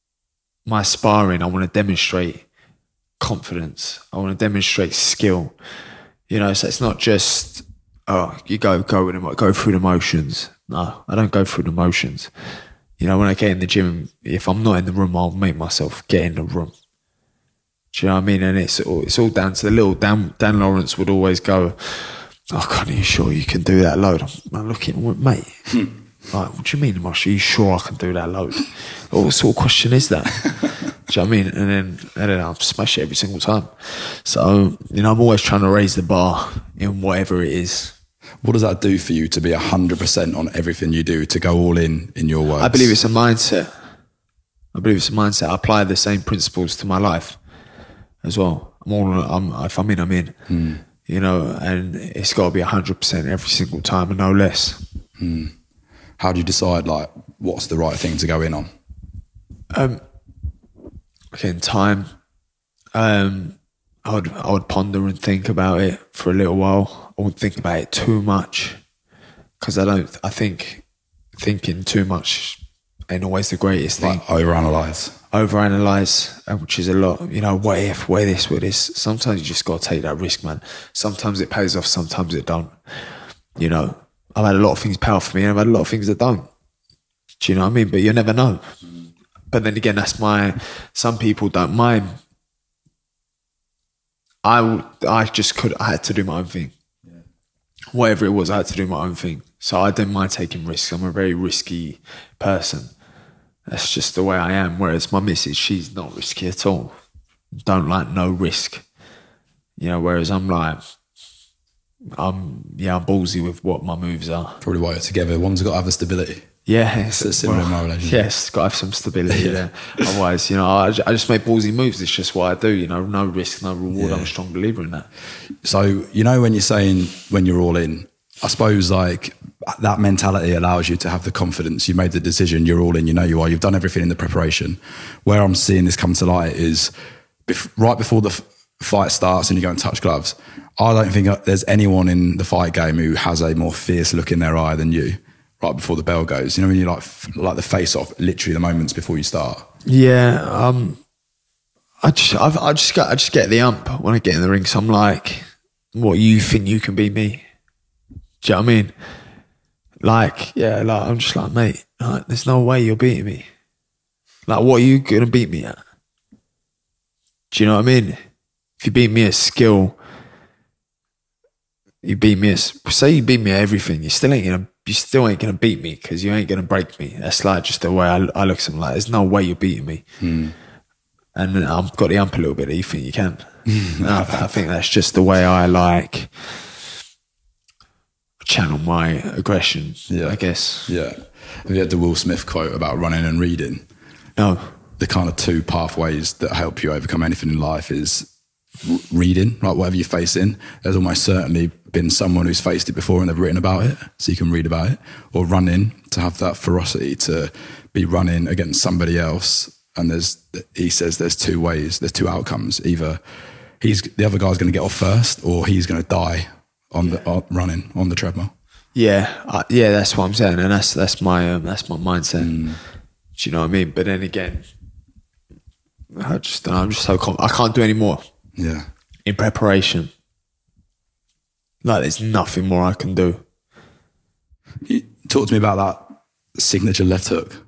my sparring, I want to demonstrate confidence. I want to demonstrate skill. You know, so it's not just, oh, you go go with them, go through the motions. No, I don't go through the motions. You know, when I get in the gym, if I'm not in the room, I'll make myself get in the room. Do you know what I mean? And it's all, it's all down to the little Dan, Dan Lawrence would always go, oh, God, are you sure you can do that load? I'm, I'm looking, mate. Like, what do you mean, Mosh? Are you sure I can do that load? What sort of question is that? Do you know what I mean? And then, and then I'll smash it every single time. So, you know, I'm always trying to raise the bar in whatever it is. What does that do for you to be one hundred percent on everything you do, to go all in, in your words? I believe it's a mindset. I believe it's a mindset. I apply the same principles to my life as well. I'm all, I'm, if I'm in, I'm in. Mm. You know, and it's got to be one hundred percent every single time and no less. Mm. How do you decide, like, what's the right thing to go in on? Um, again, time. Um, I would I would ponder and think about it for a little while. I wouldn't think about it too much, because I don't. I think thinking too much ain't always the greatest thing. Like overanalyze. Overanalyze, which is a lot. You know, what if, what this, what this. Sometimes you just got to take that risk, man. Sometimes it pays off, sometimes it don't. You know, I've had a lot of things pay off for me, and I've had a lot of things that don't. Do you know what I mean? But you never know. But then again, that's my. Some people don't mind. I I just could. I had to do my own thing. Yeah. Whatever it was, I had to do my own thing. So I didn't mind taking risks. I'm a very risky person. That's just the way I am. Whereas my missus, she's not risky at all. Don't like no risk. You know. Whereas I'm like, I'm yeah, I'm ballsy with what my moves are. Probably why you're together. One's got to have the stability. Yeah, It's a similar in my relationship. Yes, got to have some stability Yeah. there. Otherwise, you know, I, ju- I just make ballsy moves. It's just what I do. You know, no risk, no reward. Yeah. I'm a strong believer in that. So, you know, when you're saying when you're all in, I suppose like that mentality allows you to have the confidence. You made the decision, you're all in, you know you are, you've done everything in the preparation. Where I'm seeing this come to light is bef- right before the f- fight starts and you go and touch gloves. I don't think there's anyone in the fight game who has a more fierce look in their eye than you right before the bell goes. You know, when you like, f- like the face off, literally the moments before you start. Yeah, um, I just, I've, I just got, I just get the ump when I get in the ring. So I'm like, what, you think you can beat me? Do you know what I mean? Like, yeah, like I'm just like, mate, like, there's no way you're beating me. Like, what are you gonna beat me at? Do you know what I mean? If you beat me at skill, you beat me at, say you beat me at everything, you still ain't gonna, you still ain't gonna beat me because you ain't gonna break me. That's like just the way I, I look at something like, there's no way you're beating me. Mm. And I've got the ump a little bit that you think you can. And I, I think that's just the way I like channel my aggression, Yeah. I guess. Yeah. Have you had the Will Smith quote about running and reading? No. The kind of two pathways that help you overcome anything in life is r- reading, like whatever you're facing. There's almost certainly been someone who's faced it before and they've written about it, so you can read about it. Or running, to have that ferocity to be running against somebody else. And there's, he says there's two ways, there's two outcomes. Either he's the other guy's going to get off first, or he's going to die on the on, running on the treadmill. Yeah, uh, yeah, that's what I'm saying, and that's that's my um, that's my mindset. Mm. Do you know what I mean? But then again, I just I'm just so com- I can't do any more Yeah. in preparation. Like, there's nothing more I can do. You, talk to me about that signature left hook.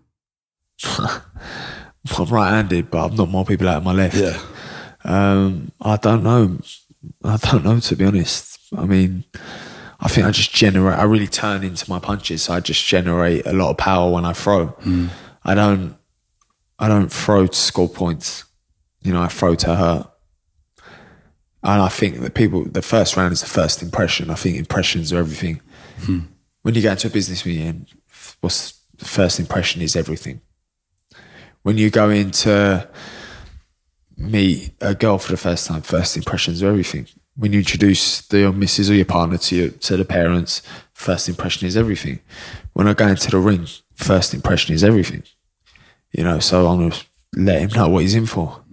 I'm right-handed, but I've knocked more people out of my left. Yeah. Um, I don't know. I don't know, to be honest. I mean, I think I just generate, I really turn into my punches. So I just generate a lot of power when I throw. Mm. I don't, I don't throw to score points. You know, I throw to hurt. And I think that people, the first round is the first impression. I think impressions are everything. Mm. When you go into a business meeting, what's the first impression is everything. When you go in to meet a girl for the first time, first impressions are everything. When you introduce the your missus or your partner to your, to the parents, first impression is everything. When I go into the ring, first impression is everything. You know, so I'm going to let him know what he's in for.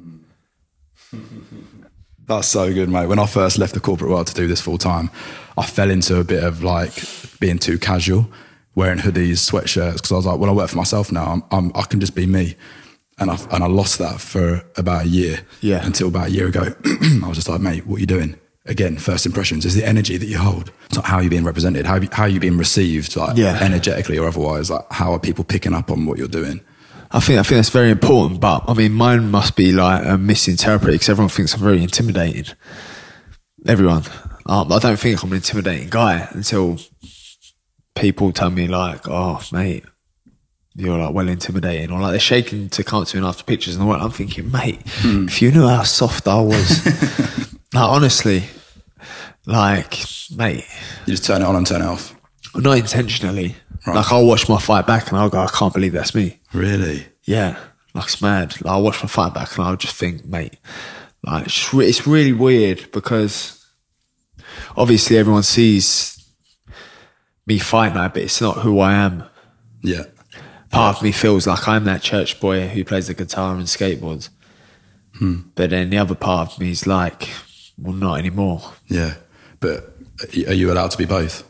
That's so good, mate. When I first left the corporate world to do this full time, I fell into a bit of like being too casual, wearing hoodies, sweatshirts, because I was like, well, I work for myself now. I'm, I'm, I can just be me. And I, and I lost that for about a year. Yeah. Until about a year ago, I was just like, mate, what are you doing? Again, first impressions is the energy that you hold. It's not how you're being represented, how, how are you being received, like Yeah. energetically or otherwise. Like, how are people picking up on what you're doing? I think I think that's very important, but I mean, mine must be like uh, misinterpreted because everyone thinks I'm very intimidating. Everyone, um, I don't think I'm an intimidating guy until people tell me like, "Oh, mate, you're like well intimidating," or like they're shaking to come to me after pictures, and I'm thinking, mate, Mm. if you knew how soft I was, like honestly, like mate, You just turn it on and turn it off. not intentionally. Right. Like I'll watch my fight back and I'll go, I can't believe that's me. Really? Yeah, like it's mad. Like, I'll watch my fight back and I'll just think, mate, like it's, re- it's really weird because obviously everyone sees me fight now, but it's not who I am. Yeah. Part of me feels like I'm that church boy who plays the guitar and skateboards. Hmm. But then the other part of me is like, well, not anymore. Yeah. But are you allowed to be both?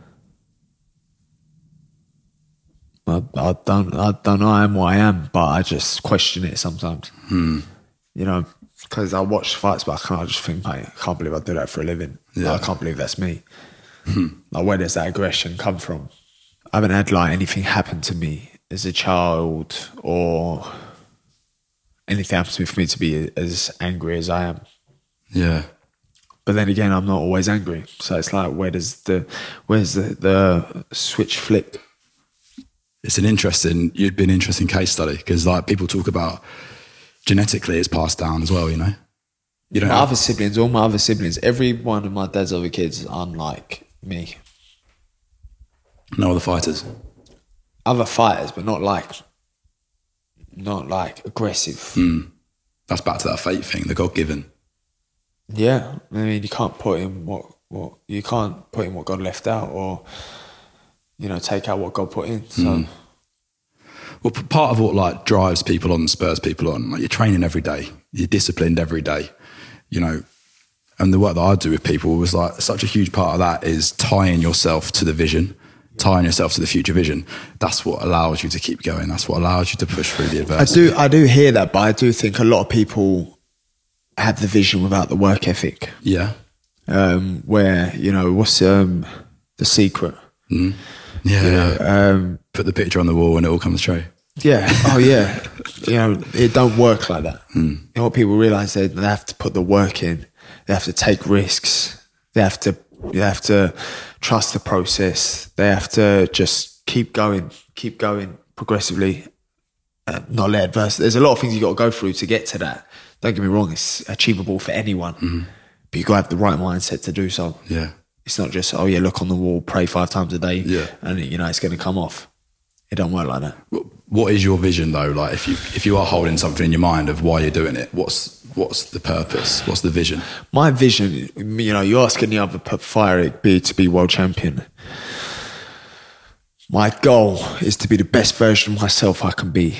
I, I don't, I don't know. I am what I am, but I just question it sometimes. Hmm. You know, because I watch fights back and I just think, mate, I can't believe I do that for a living. Yeah. Like, I can't believe that's me. Like, where does that aggression come from? I haven't had like anything happen to me as a child or anything happen to me for me to be as angry as I am. Yeah. But then again, I'm not always angry. So it's like, where does the, where's the, the switch flip? It's an interesting, you'd be an interesting case study because like people talk about genetically it's passed down as well, you know? You don't My have- other siblings, all my other siblings, every one of my dad's other kids are unlike me. No other fighters. other fighters, but not like, not like aggressive. Mm. That's back to that fate thing, the God given. Yeah, I mean, you can't put in what what you can't put in what God left out, or you know, take out what God put in. So, mm. well, p- part of what like drives people on, spurs people on, like you're training every day, you're disciplined every day, you know. And the work that I do with people was like such a huge part of that is tying yourself to the vision, tying yourself to the future vision. That's what allows you to keep going. That's what allows you to push through the I adversity. do I do hear that, but I do think a lot of people have the vision without the work ethic. Yeah. Um, where, you know, what's um, the secret? Mm. Yeah. You know, um, Put the picture on the wall and it all comes true. yeah. Oh, yeah. You know, it don't work like that. Mm. You know what people realise? They, they have to put the work in. They have to take risks. They have to, they have to trust the process. They have to just keep going, keep going progressively, uh, not let adversity. There's a lot of things you got to go through to get to that. Don't get me wrong, it's achievable for anyone, mm. but you got to have the right mindset to do so. Yeah. It's not just, oh yeah, look on the wall, pray five times a day, yeah. and you know, it's going to come off. It don't work like that. What is your vision though? Like if you, if you are holding something in your mind of why you're doing it, what's, what's the purpose? What's the vision? My vision, you know, you ask any other fighter, it'd be to be world champion. My goal is to be the best version of myself I can be.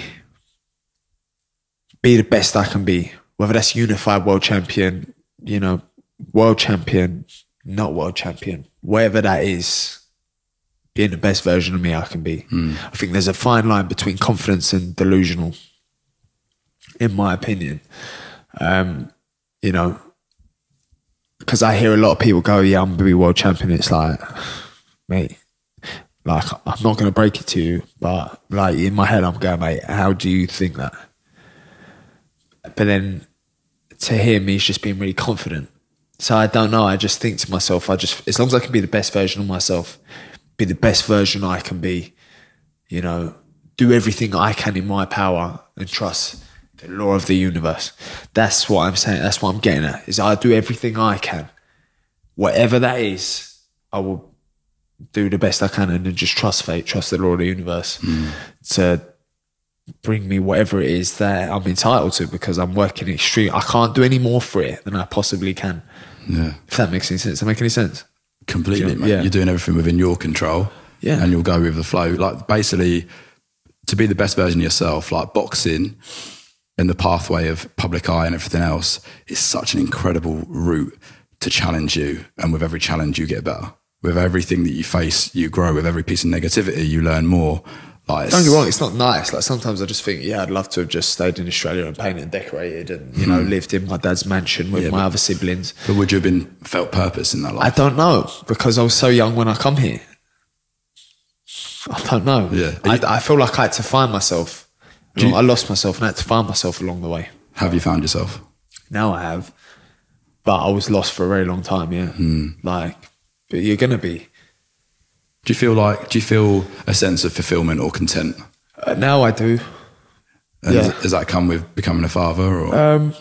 Be the best I can be. Whether that's unified world champion, you know, world champion, not world champion, whatever that is, being the best version of me I can be. Mm. I think there's a fine line between confidence and delusional, in my opinion. Um, you know, because I hear a lot of people go, yeah, I'm going to be world champion. It's like, mate, like, I'm not going to break it to you, but like in my head, I'm going, mate, how do you think that? But then to hear me is just being really confident. So I don't know. I just think to myself, I just, as long as I can be the best version of myself, be the best version I can be, you know, do everything I can in my power and trust the law of the universe. That's what I'm saying. That's what I'm getting at, is I do everything I can. Whatever that is, I will do the best I can and then just trust fate, trust the law of the universe mm. to bring me whatever it is that I'm entitled to, because I'm working extreme. I can't do any more for it than I possibly can. Yeah. If that makes any sense. Does that make any sense? Completely, you know, mate. Yeah. You're doing everything within your control. Yeah. And you'll go with the flow. Like basically to be the best version of yourself, like boxing and the pathway of public eye and everything else is such an incredible route to challenge you. And with every challenge you get better. With everything that you face, you grow. With every piece of negativity, you learn more. Like, don't get me wrong, it's not nice. Like sometimes I just think, yeah, I'd love to have just stayed in Australia and painted and decorated and, you know, mm. lived in my dad's mansion with yeah, my other siblings. But would you have been felt purpose in that life? I don't know, because I was so young when I come here. I don't know. Yeah. I, you, I feel like I had to find myself. You know, I lost myself and I had to find myself along the way. Have you found yourself? Now I have. But I was lost for a very long time, yeah. Mm. Like, but you're going to be. Do you feel like, do you feel a sense of fulfillment or content? Uh, now I do. And yeah. does, does that come with becoming a father or? Um,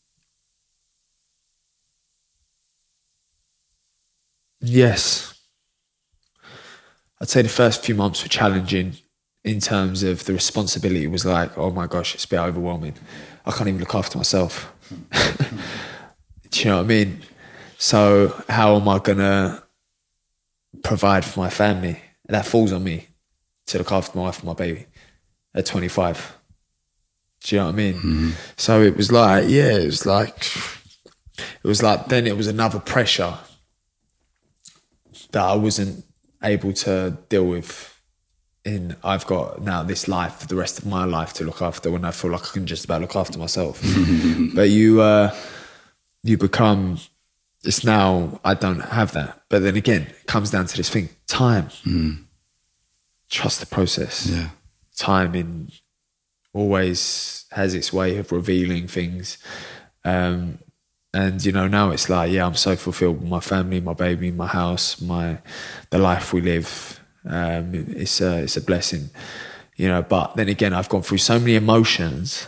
yes. I'd say the first few months were challenging in terms of the responsibility was like, oh my gosh, it's a bit overwhelming. I can't even look after myself. Do you know what I mean? So how am I going to provide for my family? That falls on me to look after my wife and my baby at twenty-five. Do you know what I mean? Mm-hmm. So it was like, yeah, it was like, it was like, then it was another pressure that I wasn't able to deal with. In I've got now this life for the rest of my life to look after, when I feel like I can just about look after myself. But you, uh, you become, it's now, I don't have that. But then again, it comes down to this thing, time. Mm. Trust the process. Yeah. Timing always has its way of revealing things. Um, and, you know, now it's like, yeah, I'm so fulfilled with my family, my baby, my house, my the life we live. Um, it's a, it's a blessing, you know, but then again, I've gone through so many emotions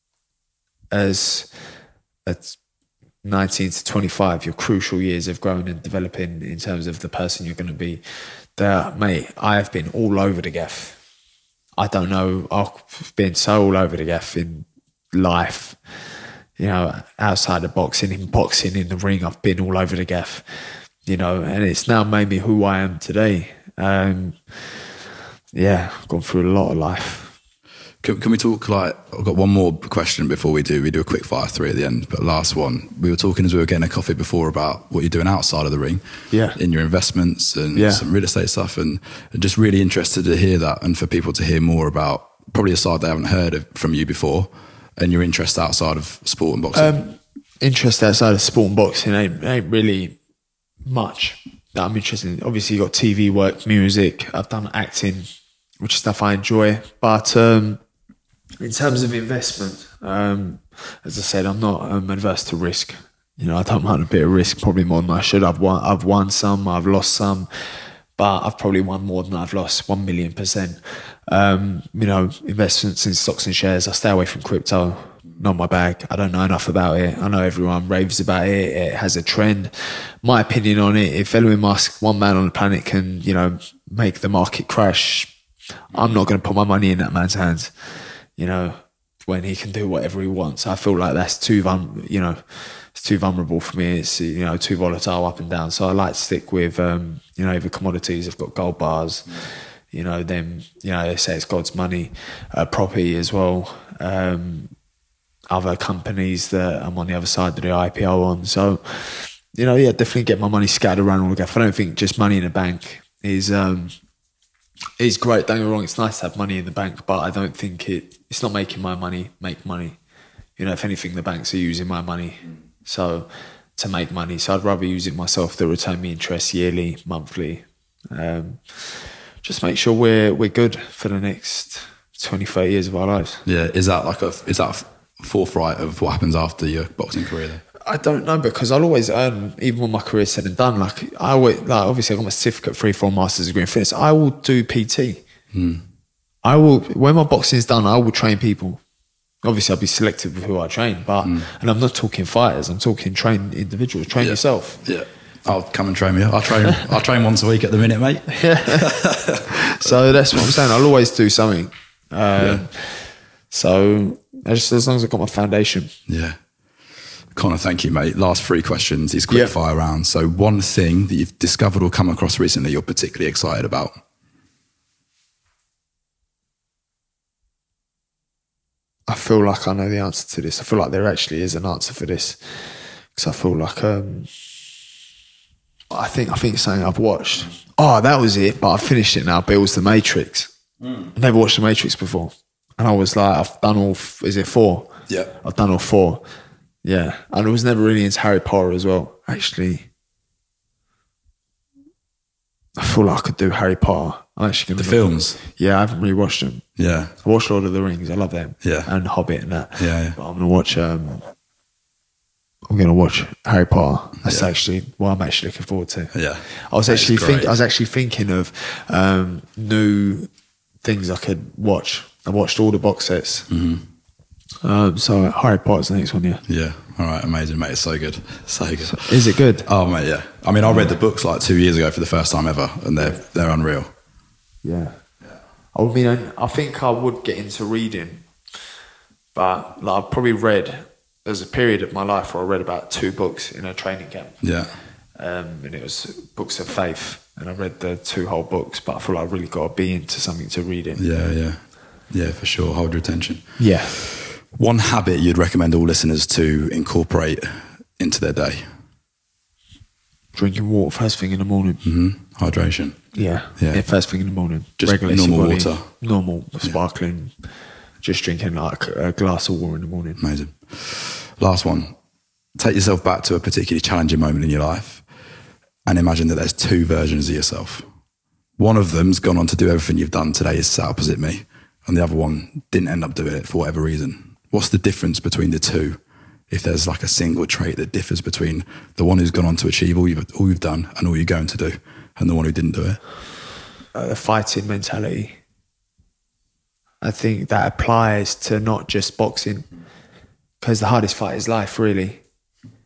as at nineteen to twenty-five, your crucial years of growing and developing in terms of the person you're going to be. That, mate, I have been all over the gaff. I don't know. I've been so all over the gaff in life, you know, outside of boxing, in boxing, in the ring. I've been all over the gaff, you know, and it's now made me who I am today. Um, yeah, I've gone through a lot of life. Can, can we talk, like, I've got one more question before we do. We do a quick fire three at the end, but last one. We were talking as we were getting a coffee before about what you're doing outside of the ring, yeah, in your investments and yeah. some real estate stuff, and just really interested to hear that and for people to hear more about probably a side they haven't heard of from you before and your interest outside of sport and boxing. Um, interest outside of sport and boxing ain't, ain't really much that I'm interested in. Obviously, you got T V work, music. I've done acting, which is stuff I enjoy. But um, in terms of investment, um, as I said, I'm not um, adverse to risk. You know, I don't mind a bit of risk, probably more than I should. I've won, I've won some, I've lost some, but I've probably won more than I've lost, one million percent. Um, you know, investments in stocks and shares. I stay away from crypto. Not my bag. I don't know enough about it. I know everyone raves about it. It has a trend. My opinion on it, if Elon Musk, one man on the planet, can, you know, make the market crash, I'm not going to put my money in that man's hands, you know, when he can do whatever he wants. I feel like that's too, vul- you know, it's too vulnerable for me. It's, you know, too volatile up and down. So I like to stick with, um, you know, the commodities. I've got gold bars, you know, then, you know, they say it's God's money, uh, property as well. Um, other companies that I'm on the other side of the I P O on. So, you know, yeah, definitely get my money scattered around all the gaff. I don't think just money in the bank is um, is great. Don't get me wrong, it's nice to have money in the bank, but I don't think it, it's not making my money make money. You know, if anything, the banks are using my money so to make money. So I'd rather use it myself to return me interest yearly, monthly. Um, just make sure we're we're good for the next twenty, thirty years of our lives. Yeah, is that like a, is that a forthright of what happens after your boxing career then? I don't know, because I'll always earn, even when my career's said and done. Like I always, like obviously I got my certificate, three, four master's degree in fitness. I will do P T. Hmm. I will, when my boxing is done, I will train people. Obviously, I'll be selective with who I train, but hmm. and I'm not talking fighters. I'm talking train individuals. Train yeah. yourself. Yeah, I'll come and train me. I train. I train once a week at the minute, mate. Yeah. So that's what I'm saying. I'll always do something. Um, yeah. So just as long as I've got my foundation. Yeah. Conor, thank you, mate. Last three questions, these quick yep. fire rounds. So one thing that you've discovered or come across recently you're particularly excited about? I feel like I know the answer to this. I feel like there actually is an answer for this. Because I feel like, um, I think I think it's something I've watched. Oh, that was it, but I finished it now, but it was The Matrix. Mm. I never watched The Matrix before. And I was like, I've done all, is it four? Yeah. I've done all four. Yeah, and I was never really into Harry Potter as well. Actually, I feel like I could do Harry Potter. I'm actually going to the films. Them. Yeah, I haven't really watched them. Yeah, I watched Lord of the Rings. I love them. Yeah, and Hobbit and that. Yeah, yeah. But I'm going to watch. Um, I'm going to watch Harry Potter. That's yeah. actually what I'm actually looking forward to. Yeah, I was actually think I was actually thinking of um, new things I could watch. I watched all the box sets. Mm-hmm. Um, so Harry Potter's the next one, yeah. Yeah. All right. Amazing, mate. It's so good. So good. So, is it good? Oh, mate. Yeah. I mean, I read the books like two years ago for the first time ever, and they're they're unreal. Yeah. yeah. I mean, I think I would get into reading, but like, I've probably read. There's a period of my life where I read about two books in a training camp. Yeah. Um, and it was books of faith, and I read the two whole books. But I feel like I really got to be into something to read in. Yeah. Yeah. Yeah. For sure. Hold your attention. Yeah. One habit you'd recommend all listeners to incorporate into their day? Drinking water first thing in the morning. Mm-hmm. Hydration. Yeah. yeah. Yeah. First thing in the morning. Just Regulate normal water. Normal, sparkling. Yeah. Just drinking like a glass of water in the morning. Amazing. Last one. Take yourself back to a particularly challenging moment in your life and imagine that there's two versions of yourself. One of them's gone on to do everything you've done today is sat opposite me, and the other one didn't end up doing it for whatever reason. What's the difference between the two? If there's like a single trait that differs between the one who's gone on to achieve all you've, all you've done and all you're going to do, and the one who didn't do it? Uh, the fighting mentality. I think that applies to not just boxing, because the hardest fight is life, really.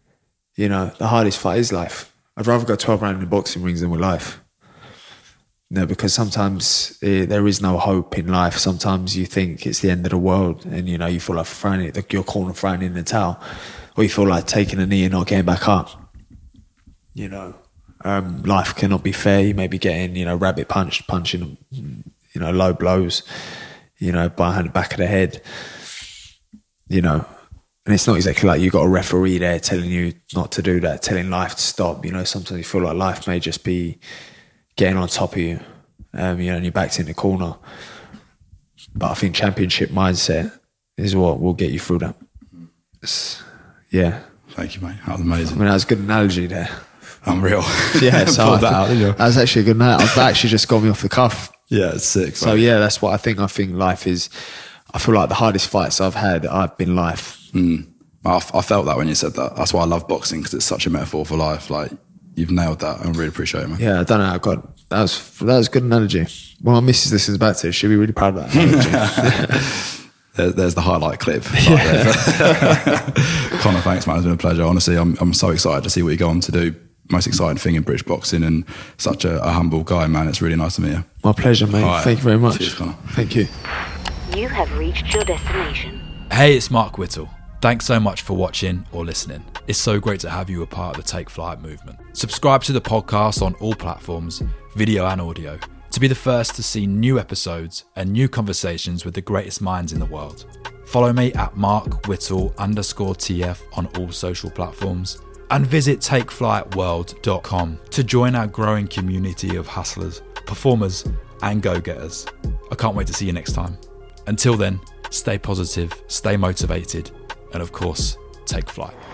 You know, the hardest fight is life. I'd rather go twelve rounds in boxing rings than with life. You know, because sometimes eh, there is no hope in life. Sometimes you think it's the end of the world, and you know you feel like throwing it, like your corner throwing in the towel, or you feel like taking a knee and not getting back up. You know, um, life cannot be fair. You may be getting, you know, rabbit punched, punching, you know, low blows, you know, behind the back of the head. You know, and it's not exactly like you got a referee there telling you not to do that, telling life to stop. You know, sometimes you feel like life may just be getting on top of you, um, you know, and your back's in the corner. But I think championship mindset is what will get you through that. It's, yeah. Thank you, mate. That was amazing. I mean, that was a good analogy there. Unreal. Yeah, so Pulled that out, didn't you? That was actually a good night. I've actually just got me off the cuff. Yeah, it's sick. So mate. yeah, that's what I think. I think life is, I feel like the hardest fights I've had, I've been life. Mm. I, I felt that when you said that. That's why I love boxing, because it's such a metaphor for life. Like, you've nailed that. I really appreciate it, man. Yeah, I don't know how I got, that was, that was a good analogy. Well, my missus listens back to it. She'll be really proud of that analogy. There, there's the highlight clip. Right there. Conor, thanks, man. It's been a pleasure. Honestly, I'm I'm so excited to see what you go on to do. Most exciting thing in British boxing, and such a, a humble guy, man. It's really nice to meet you. My pleasure, mate. Right. Thank you very much. Cheers, Conor. Thank you. You have reached your destination. Hey, it's Mark Whittle. Thanks so much for watching or listening. It's so great to have you a part of the Take Flight movement. Subscribe to the podcast on all platforms, video and audio, to be the first to see new episodes and new conversations with the greatest minds in the world. Follow me at Mark Whittle underscore TF on all social platforms, and visit take flight world dot com to join our growing community of hustlers, performers and go-getters. I can't wait to see you next time. Until then, stay positive, stay motivated, and of course, take flight.